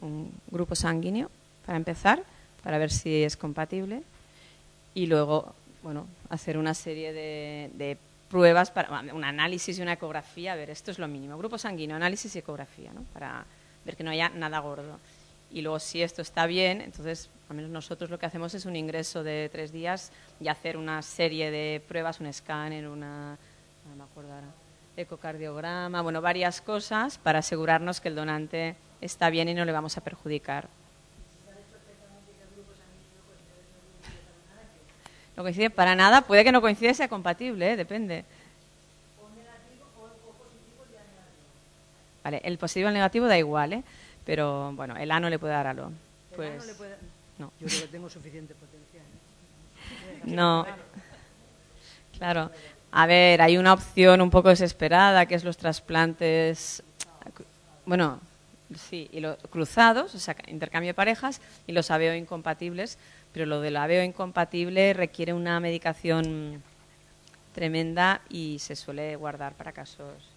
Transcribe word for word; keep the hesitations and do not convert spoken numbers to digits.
un grupo sanguíneo para empezar, para ver si es compatible, y luego, bueno, hacer una serie de, de pruebas, para un análisis y una ecografía. A ver, esto es lo mínimo. Grupo sanguíneo, análisis y ecografía, ¿no? Para ver que no haya nada gordo. Y luego, si esto está bien, entonces, al menos nosotros lo que hacemos es un ingreso de tres días y hacer una serie de pruebas, un escáner, una, no me acuerdo ahora, ecocardiograma, bueno, varias cosas para asegurarnos que el donante está bien y no le vamos a perjudicar. No coincide para nada, puede que no coincide, sea compatible, ¿eh? Depende. Vale, el positivo y el negativo da igual, ¿eh? Pero bueno, el ano le puede dar algo. Pues, ¿El ano le puede...? No. Yo creo que tengo suficiente potencial, ¿eh? No. Claro. A ver, hay una opción un poco desesperada, que es los trasplantes, bueno, sí, y los cruzados, o sea, intercambio de parejas, y los A B O incompatibles, pero lo del A B O incompatible requiere una medicación tremenda y se suele guardar para casos